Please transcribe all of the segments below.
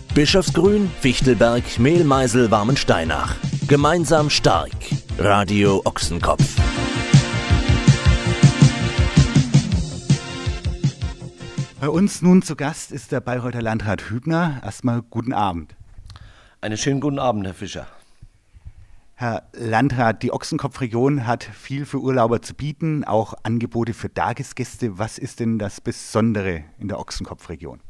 Bischofsgrün, Fichtelberg, Mehlmeisel, Warmensteinach. Gemeinsam stark. Radio Ochsenkopf. Bei uns nun zu Gast ist der Bayreuther Landrat Hübner. Erstmal guten Abend. Einen schönen guten Abend, Herr Fischer. Herr Landrat, die Ochsenkopfregion hat viel für Urlauber zu bieten, auch Angebote für Tagesgäste. Was ist denn das Besondere in der Ochsenkopfregion?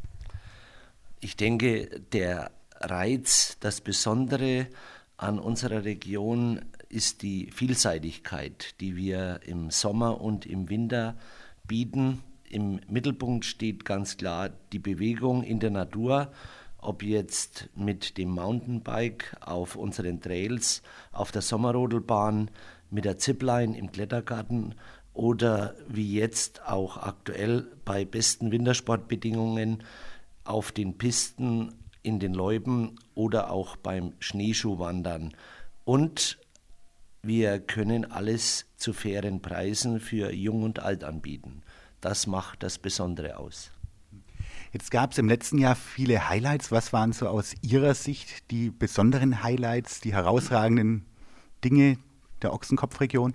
Ich denke, der Reiz, das Besondere an unserer Region ist die Vielseitigkeit, die wir im Sommer und im Winter bieten. Im Mittelpunkt steht ganz klar die Bewegung in der Natur, ob jetzt mit dem Mountainbike auf unseren Trails, auf der Sommerrodelbahn, mit der Zipline im Klettergarten oder wie jetzt auch aktuell bei besten Wintersportbedingungen auf den Pisten, in den Loipen oder auch beim Schneeschuhwandern. Und wir können alles zu fairen Preisen für Jung und Alt anbieten. Das macht das Besondere aus. Jetzt gab es im letzten Jahr viele Highlights. Was waren so aus Ihrer Sicht die besonderen Highlights, die herausragenden Dinge der Ochsenkopfregion?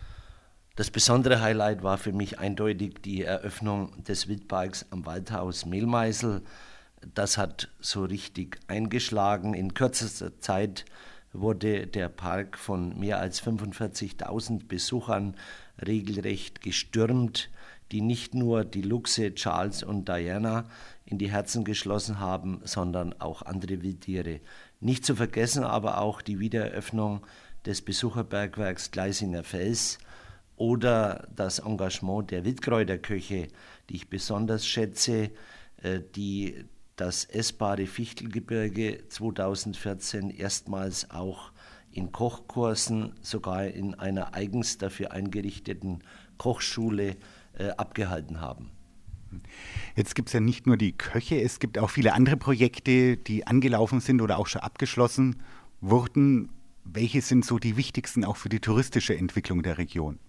Das besondere Highlight war für mich eindeutig die Eröffnung des Wildparks am Waldhaus Mehlmeisel. Das hat so richtig eingeschlagen. In kürzester Zeit wurde der Park von mehr als 45.000 Besuchern regelrecht gestürmt, die nicht nur die Luchse Charles und Diana in die Herzen geschlossen haben, sondern auch andere Wildtiere. Nicht zu vergessen aber auch die Wiedereröffnung des Besucherbergwerks Gleisinger Fels oder das Engagement der Wildkräuterköche, die ich besonders schätze, die das essbare Fichtelgebirge 2014 erstmals auch in Kochkursen, sogar in einer eigens dafür eingerichteten Kochschule abgehalten haben. Jetzt gibt es ja nicht nur die Köche, es gibt auch viele andere Projekte, die angelaufen sind oder auch schon abgeschlossen wurden. Welche sind so die wichtigsten auch für die touristische Entwicklung der Region?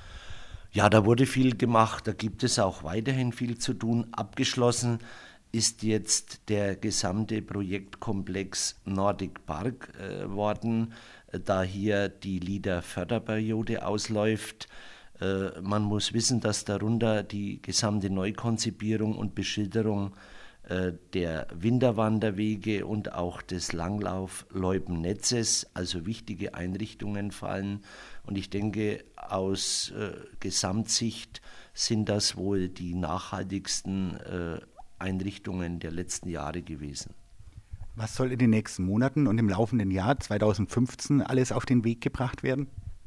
Ja, da wurde viel gemacht, da gibt es auch weiterhin viel zu tun. Abgeschlossen ist jetzt der gesamte Projektkomplex Nordic Park worden, da hier die LEADER-Förderperiode ausläuft. Man muss wissen, dass darunter die gesamte Neukonzipierung und Beschilderung der Winterwanderwege und auch des Langlauf-Loipennetzes, also wichtige Einrichtungen fallen. Und ich denke, aus Gesamtsicht sind das wohl die nachhaltigsten Einrichtungen der letzten Jahre gewesen. Was soll in den nächsten Monaten und im laufenden Jahr 2015 alles auf den Weg gebracht werden?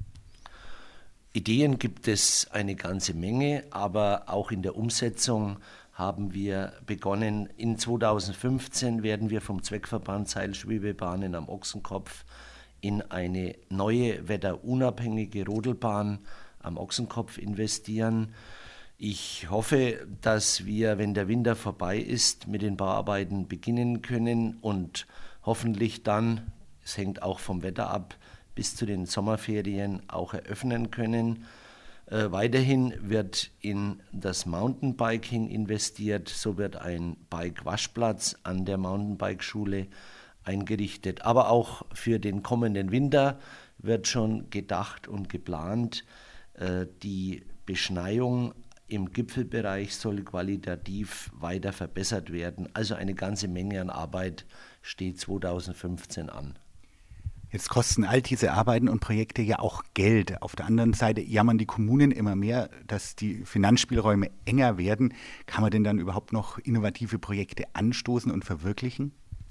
Ideen gibt es eine ganze Menge, aber auch in der Umsetzung haben wir begonnen. In 2015 werden wir vom Zweckverband Seilschwebebahnen am Ochsenkopf in eine neue wetterunabhängige Rodelbahn am Ochsenkopf investieren. Ich hoffe, dass wir, wenn der Winter vorbei ist, mit den Bauarbeiten beginnen können und hoffentlich dann, es hängt auch vom Wetter ab, bis zu den Sommerferien auch eröffnen können. Weiterhin wird in das Mountainbiking investiert. So wird ein Bike-Waschplatz an der Mountainbike-Schule eingerichtet. Aber auch für den kommenden Winter wird schon gedacht und geplant. Die Beschneiung im Gipfelbereich soll qualitativ weiter verbessert werden. Also eine ganze Menge an Arbeit steht 2015 an. Jetzt kosten all diese Arbeiten und Projekte ja auch Geld. Auf der anderen Seite jammern die Kommunen immer mehr, dass die Finanzspielräume enger werden. Kann man denn dann überhaupt noch innovative Projekte anstoßen und verwirklichen?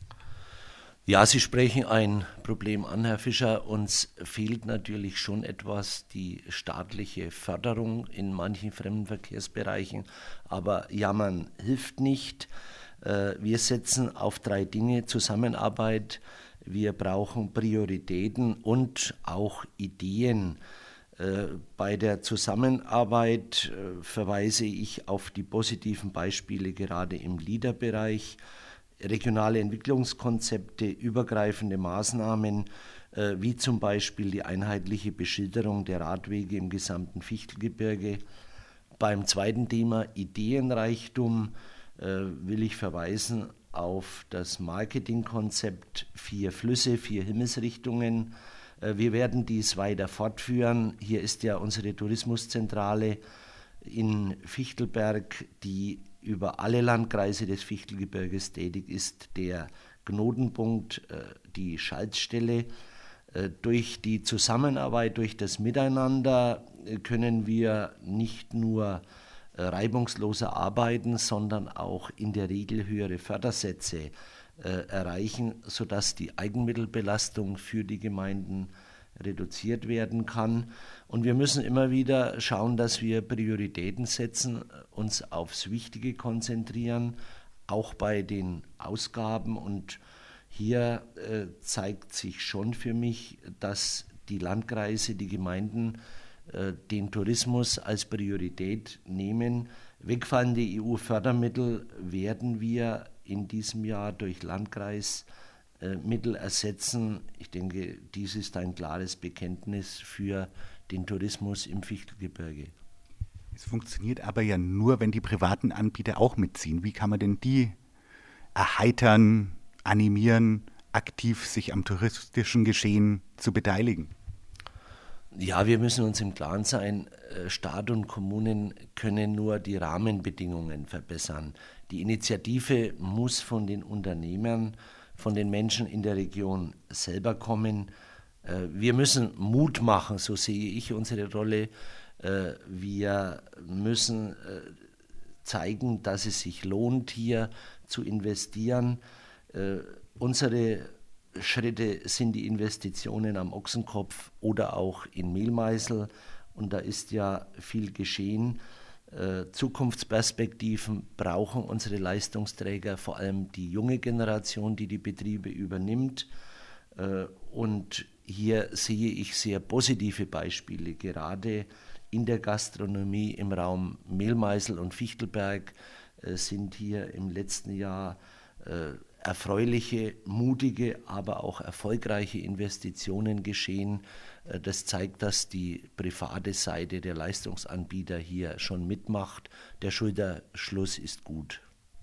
Ja, Sie sprechen ein Problem an, Herr Fischer. Uns fehlt natürlich schon etwas die staatliche Förderung in manchen Fremdenverkehrsbereichen. Aber jammern hilft nicht. Wir setzen auf 3 Dinge: Zusammenarbeit, wir brauchen Prioritäten und auch Ideen. Bei der Zusammenarbeit verweise ich auf die positiven Beispiele gerade im LEADER-Bereich. Regionale Entwicklungskonzepte, übergreifende Maßnahmen, wie zum Beispiel die einheitliche Beschilderung der Radwege im gesamten Fichtelgebirge. Beim zweiten Thema Ideenreichtum will ich verweisen auf das Marketingkonzept 4 Flüsse, 4 Himmelsrichtungen. Wir werden dies weiter fortführen. Hier ist ja unsere Tourismuszentrale in Fichtelberg, die über alle Landkreise des Fichtelgebirges tätig ist, der Knotenpunkt, die Schaltstelle. Durch die Zusammenarbeit, durch das Miteinander können wir nicht nur reibungsloser arbeiten, sondern auch in der Regel höhere Fördersätze erreichen, sodass die Eigenmittelbelastung für die Gemeinden reduziert werden kann. Und wir müssen immer wieder schauen, dass wir Prioritäten setzen, uns aufs Wichtige konzentrieren, auch bei den Ausgaben. Und hier zeigt sich schon für mich, dass die Landkreise, die Gemeinden den Tourismus als Priorität nehmen. Wegfallende EU-Fördermittel werden wir in diesem Jahr durch Landkreismittel ersetzen. Ich denke, dies ist ein klares Bekenntnis für den Tourismus im Fichtelgebirge. Es funktioniert aber ja nur, wenn die privaten Anbieter auch mitziehen. Wie kann man denn die erheitern, animieren, aktiv sich am touristischen Geschehen zu beteiligen? Ja, wir müssen uns im Klaren sein, Staat und Kommunen können nur die Rahmenbedingungen verbessern. Die Initiative muss von den Unternehmern, von den Menschen in der Region selber kommen. Wir müssen Mut machen, so sehe ich unsere Rolle. Wir müssen zeigen, dass es sich lohnt, hier zu investieren. Unsere Schritte sind die Investitionen am Ochsenkopf oder auch in Mehlmeisel. Und da ist ja viel geschehen. Zukunftsperspektiven brauchen unsere Leistungsträger, vor allem die junge Generation, die die Betriebe übernimmt. Und hier sehe ich sehr positive Beispiele, gerade in der Gastronomie im Raum Mehlmeisel und Fichtelberg sind hier im letzten Jahr erfreuliche, mutige, aber auch erfolgreiche Investitionen geschehen. Das zeigt, dass die private Seite der Leistungsanbieter hier schon mitmacht. Der Schulterschluss ist gut.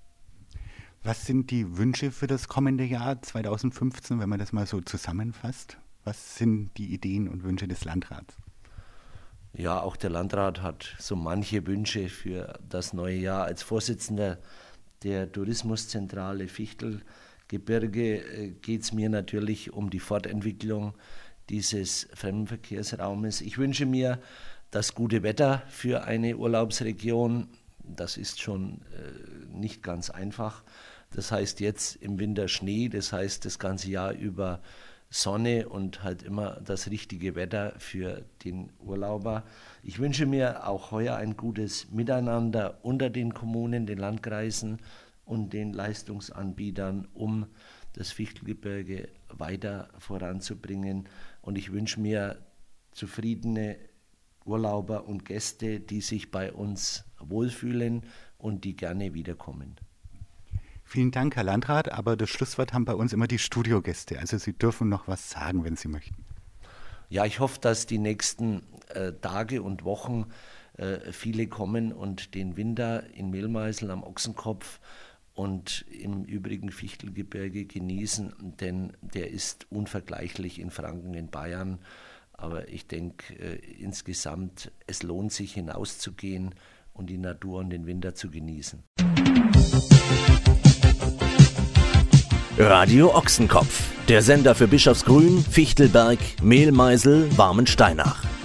Was sind die Wünsche für das kommende Jahr 2015, wenn man das mal so zusammenfasst? Was sind die Ideen und Wünsche des Landrats? Ja, auch der Landrat hat so manche Wünsche für das neue Jahr. Als Vorsitzender der Tourismuszentrale Fichtelgebirge geht es mir natürlich um die Fortentwicklung dieses Fremdenverkehrsraumes. Ich wünsche mir das gute Wetter für eine Urlaubsregion. Das ist schon nicht ganz einfach. Das heißt jetzt im Winter Schnee, das heißt das ganze Jahr über Sonne und halt immer das richtige Wetter für den Urlauber. Ich wünsche mir auch heuer ein gutes Miteinander unter den Kommunen, den Landkreisen und den Leistungsanbietern, um das Fichtelgebirge weiter voranzubringen. Und ich wünsche mir zufriedene Urlauber und Gäste, die sich bei uns wohlfühlen und die gerne wiederkommen. Vielen Dank, Herr Landrat, aber das Schlusswort haben bei uns immer die Studiogäste. Also Sie dürfen noch was sagen, wenn Sie möchten. Ja, ich hoffe, dass die nächsten Tage und Wochen viele kommen und den Winter in Mehlmeisel am Ochsenkopf und im übrigen Fichtelgebirge genießen, denn der ist unvergleichlich in Franken, in Bayern. Aber ich denke insgesamt, es lohnt sich hinauszugehen und die Natur und den Winter zu genießen. Radio Ochsenkopf, der Sender für Bischofsgrün, Fichtelberg, Mehlmeisel, Warmensteinach.